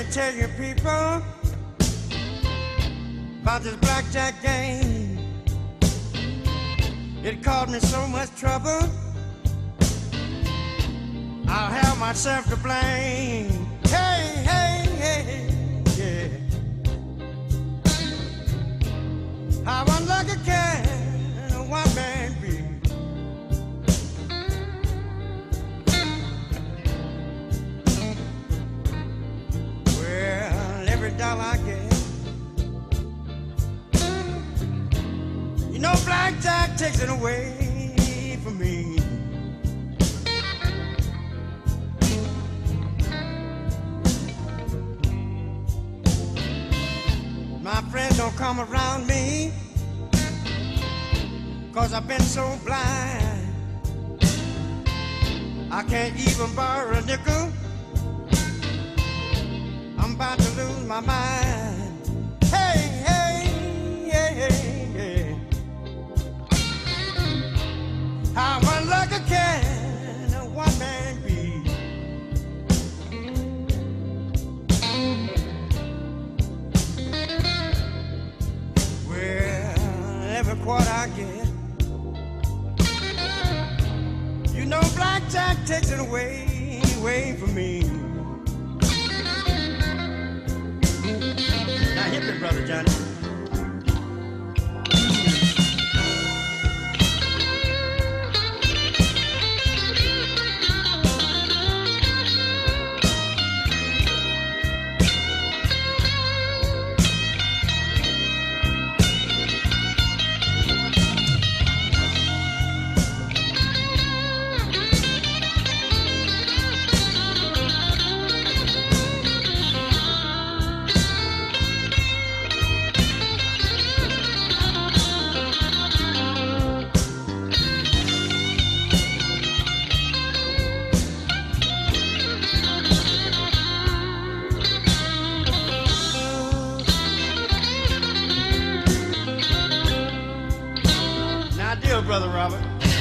tell you people about this blackjack game. It caused me so much trouble. I'll have myself to blame. Hey, hey, hey, yeah. How unlucky can a white man be? Well, every dollar I get, you know, blackjack takes it away from me. My friends don't come around me 'cause I've been so blind. I can't even borrow a nickel. I'm about to lose my mind. Hey, hey, hey, hey, hey. How unlucky can a one man be? Well, every quarter I get, you know, blackjack takes it away from me. Now hit me, Brother Johnny. Brother Robert.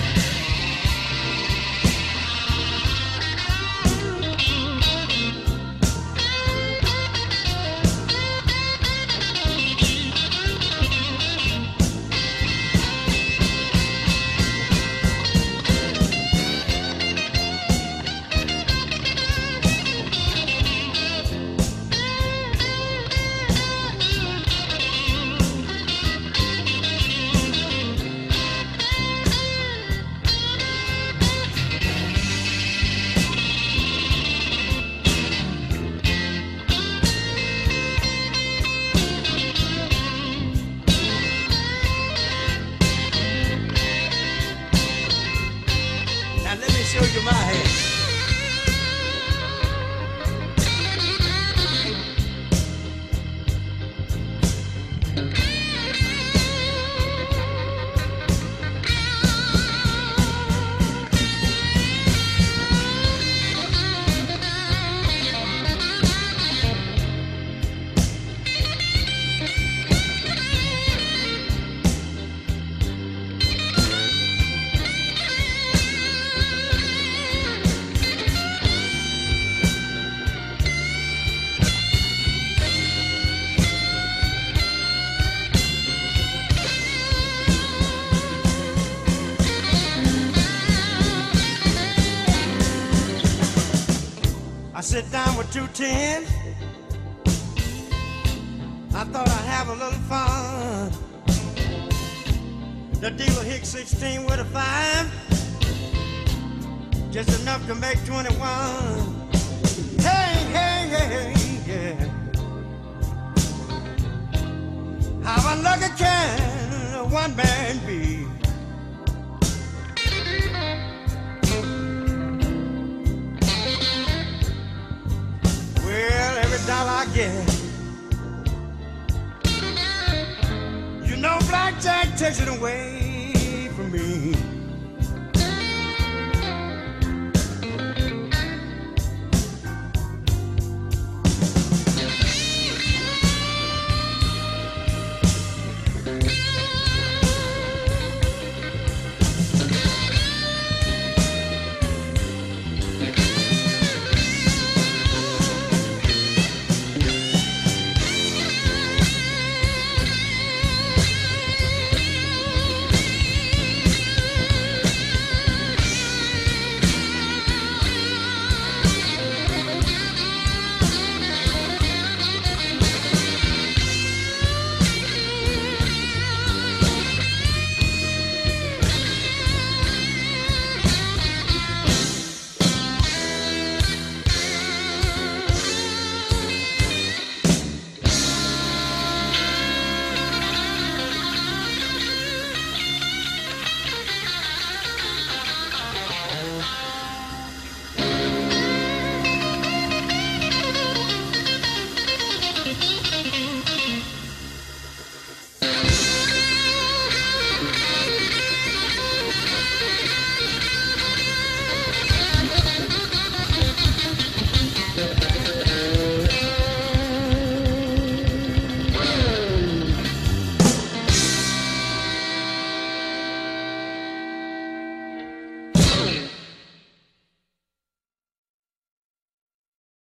Show you my hand. I sit down with 2 tens. I thought I'd have a little fun. The dealer hit 16 with a 5, just enough to make 21. Hey, hey, hey, yeah. How unlucky can one man be? Well, every dollar I get, you know, blackjack takes it away